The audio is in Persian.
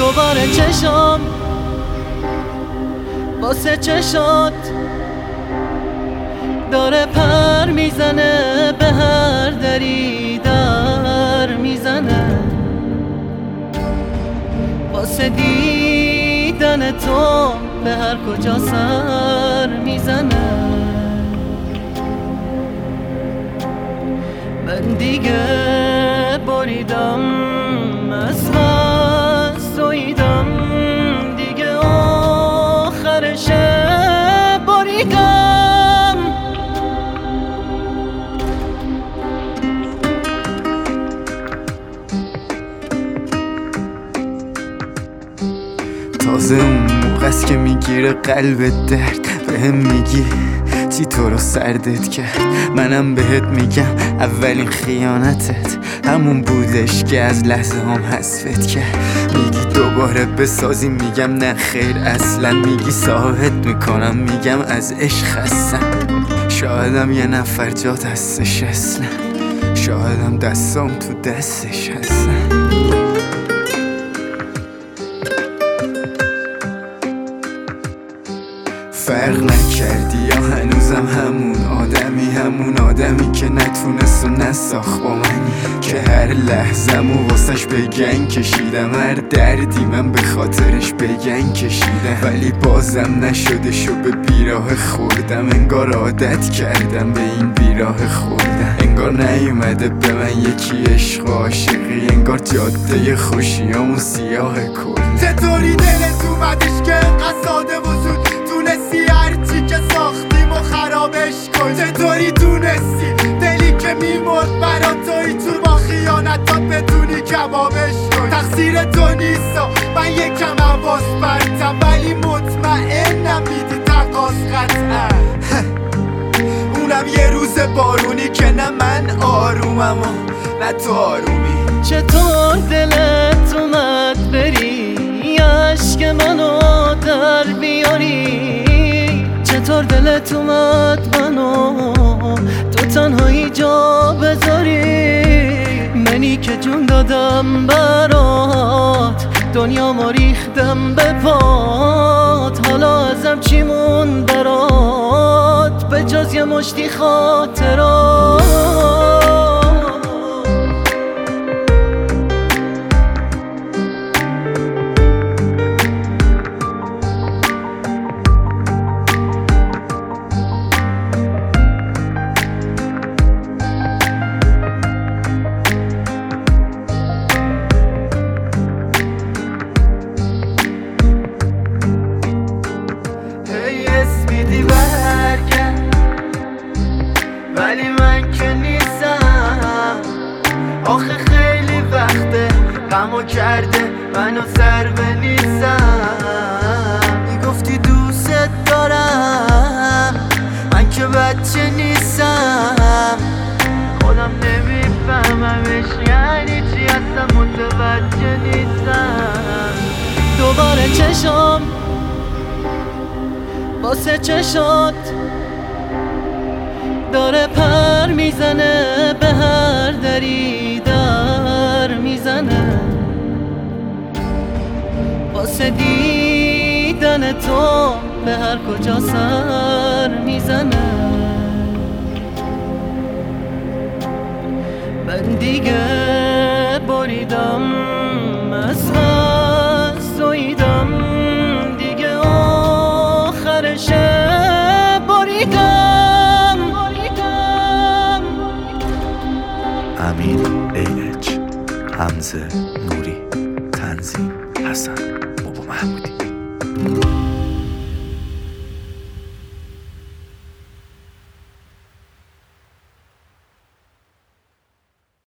دوباره چشم واسه چشات داره پر میزنه، به هر دری در میزنه، واسه دیدن تو به هر کجا سر میزنه. من دیگه بریدم از سویدم، دیگه آخرشه بریدم. تازه اون موقع است که میگیره قلب درد، بهم میگی چی تو رو سردت کرد. منم بهت میگم اولین خیانتت همون بودش که از لحظه هم حذفت کرد. میگی دوباره بسازیم، میگم نه خیر اصلا. میگی ساحت میکنم، میگم از عشق خستم. شایدم یه نفر جا دستش اصلا، شایدم دستام تو دستش هستن. فرق نکردی یا هنوزم همون آدمی که نتونست و نساخت با منی، که هر لحظه‌مو واسش بگن کشیدم، هر دردی من به خاطرش بگن کشیدم، ولی بازم نشدش و به بیراه خوردم. انگار عادت کردم به این بیراه خوردم، انگار نیومده به من یکی عشق و عاشقی، انگار جاده خوشیامون سیاه کل. چطوری دلت اومدش که قصاده و زود تونستی هرچی که ساختیم و خرابش کن؟ چطوری تونستی دلی که میمرد برا توی تو با خیانتات بتونی کبابش کن؟ تقصیر تو نیست و من یکم حواس پرتم، ولی مطمئنم میدی تقاس قطعا. اونم یه روز بارونی که نه من آرومم و نه تو آرومی. چطور دلت اومد بری عشق منو در بیاری؟ چطور دلت اومد منو تو تنهایی جا بذاری؟ منی که جون دادم برات، دنیا ما ریختم به پات، حالا ازم چی مون برات به جز یه مشتی خاطرات؟ ولی من که نیستم، آخه خیلی وقته غمو کرده منو سر بنیسم. میگفتی دوست دارم، من که بچه نیستم، خودم نمیفهممش یعنی چی، اصلا متوجه نیستم. دوباره چشم واسه چشات داره پر میزنه، به هر دری در میزنه، واسه دیدن تو به هر کجا سر میزنه. من دیگه بریدم از سویدم، دیگه آخرشه بریدم. امین ایچ، حمزه نوری، تنظیم حسن بابا محمودی.